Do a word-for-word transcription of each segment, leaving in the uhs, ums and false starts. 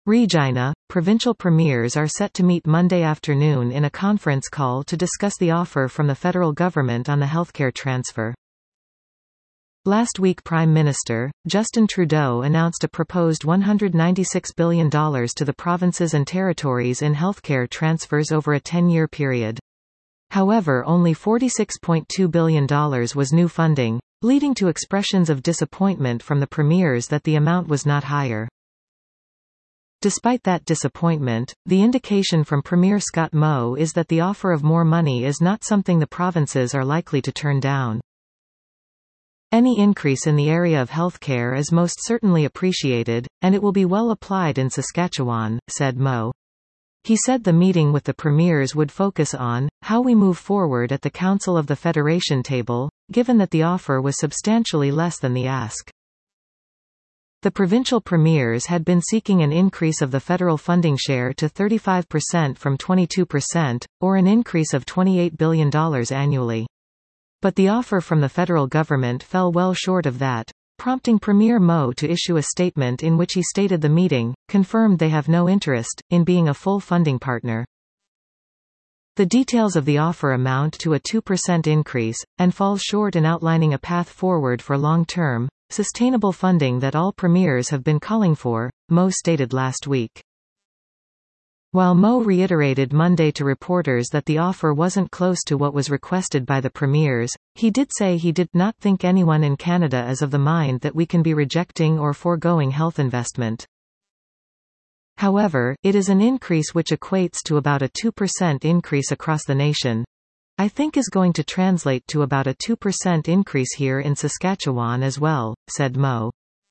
Regina, provincial premiers are set to meet Monday afternoon in a conference call to discuss the offer from the federal government on the healthcare transfer. Last week Prime Minister, Justin Trudeau announced a proposed one hundred ninety-six billion dollars to the provinces and territories in healthcare transfers over a ten-year period. However, only forty-six point two billion dollars was new funding, leading to expressions of disappointment from the premiers that the amount was not higher. Despite that disappointment, the indication from Premier Scott Moe is that the offer of more money is not something the provinces are likely to turn down. Any increase in the area of healthcare is most certainly appreciated, and it will be well applied in Saskatchewan, said Moe. He said the meeting with the premiers would focus on how we move forward at the Council of the Federation table, given that the offer was substantially less than the ask. The provincial premiers had been seeking an increase of the federal funding share to thirty-five percent from twenty-two percent, or an increase of twenty-eight billion dollars annually. But the offer from the federal government fell well short of that, prompting Premier Moe to issue a statement in which he stated the meeting confirmed they have no interest in being a full funding partner. The details of the offer amount to a two percent increase, and falls short in outlining a path forward for long-term, sustainable funding that all premiers have been calling for, Moe stated last week. While Moe reiterated Monday to reporters that the offer wasn't close to what was requested by the premiers, he did say he did not think anyone in Canada is of the mind that we can be rejecting or foregoing health investment. However, it is an increase which equates to about a two percent increase across the nation. I think is going to translate to about a two percent increase here in Saskatchewan as well, said Moe.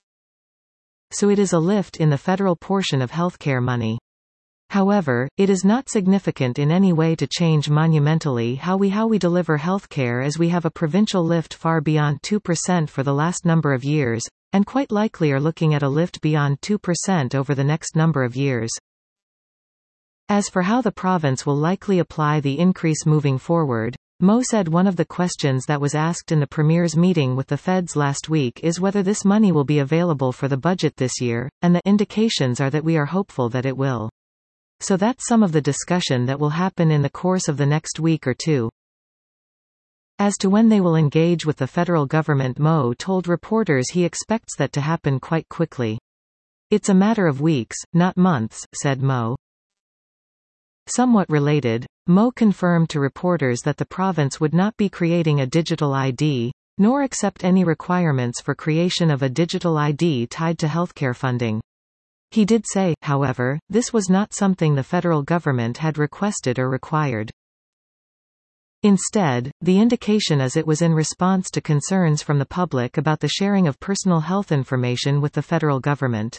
So it is a lift in the federal portion of healthcare money. However, it is not significant in any way to change monumentally how we how we deliver healthcare, as we have a provincial lift far beyond two percent for the last number of years, and quite likely are looking at a lift beyond two percent over the next number of years. As for how the province will likely apply the increase moving forward, Moe said one of the questions that was asked in the Premier's meeting with the feds last week is whether this money will be available for the budget this year, and the indications are that we are hopeful that it will. So that's some of the discussion that will happen in the course of the next week or two. As to when they will engage with the federal government, Moe told reporters he expects that to happen quite quickly. It's a matter of weeks, not months, said Moe. Somewhat related, Moe confirmed to reporters that the province would not be creating a digital I D, nor accept any requirements for creation of a digital I D tied to healthcare funding. He did say, however, this was not something the federal government had requested or required. Instead, the indication is it was in response to concerns from the public about the sharing of personal health information with the federal government.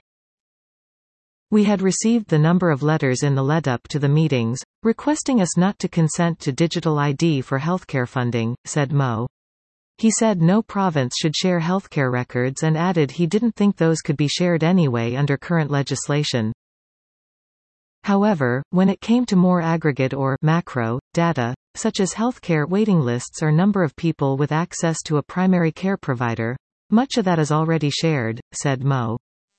We had received the number of letters in the lead-up to the meetings, requesting us not to consent to digital I D for healthcare funding, said Moe. He said no province should share healthcare records and added he didn't think those could be shared anyway under current legislation. However, when it came to more aggregate or macro data, such as healthcare waiting lists or number of people with access to a primary care provider, much of that is already shared, said Moe.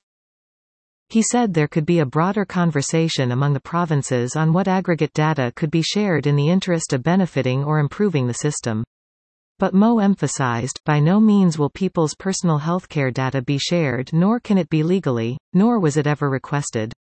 He said there could be a broader conversation among the provinces on what aggregate data could be shared in the interest of benefiting or improving the system. But Moe emphasized, by no means will people's personal healthcare data be shared, nor can it be legally, nor was it ever requested.